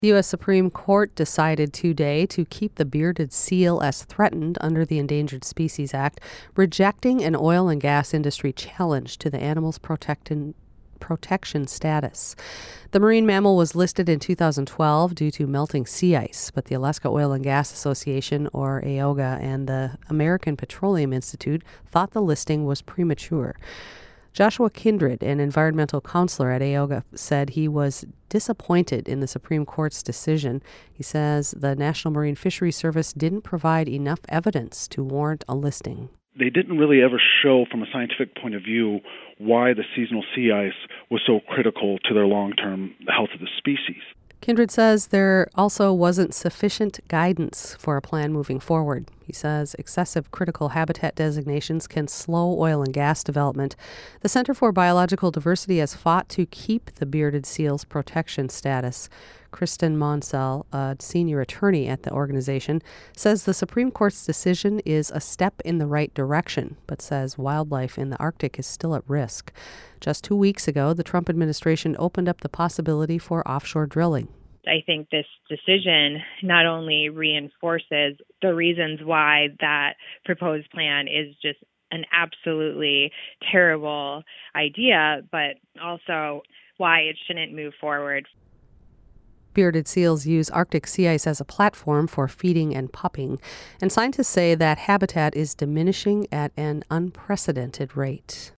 The U.S. Supreme Court decided today to keep the bearded seal as threatened under the Endangered Species Act, rejecting an oil and gas industry challenge to the animal's protection status. The marine mammal was listed in 2012 due to melting sea ice, but the Alaska Oil and Gas Association, or AOGA, and the American Petroleum Institute thought the listing was premature. Joshua Kindred, an environmental counselor at AOGA, said he was disappointed in the Supreme Court's decision. He says the National Marine Fisheries Service didn't provide enough evidence to warrant a listing. They didn't really ever show from a scientific point of view why the seasonal sea ice was so critical to their long-term health of the species. Kindred says there also wasn't sufficient guidance for a plan moving forward. He says excessive critical habitat designations can slow oil and gas development. The Center for Biological Diversity has fought to keep the bearded seal's protection status. Kristen Monsell, a senior attorney at the organization, says the Supreme Court's decision is a step in the right direction, but says wildlife in the Arctic is still at risk. Just 2 weeks ago, the Trump administration opened up the possibility for offshore drilling. I think this decision not only reinforces the reasons why that proposed plan is just an absolutely terrible idea, but also why it shouldn't move forward. Bearded seals use Arctic sea ice as a platform for feeding and pupping, and scientists say that habitat is diminishing at an unprecedented rate.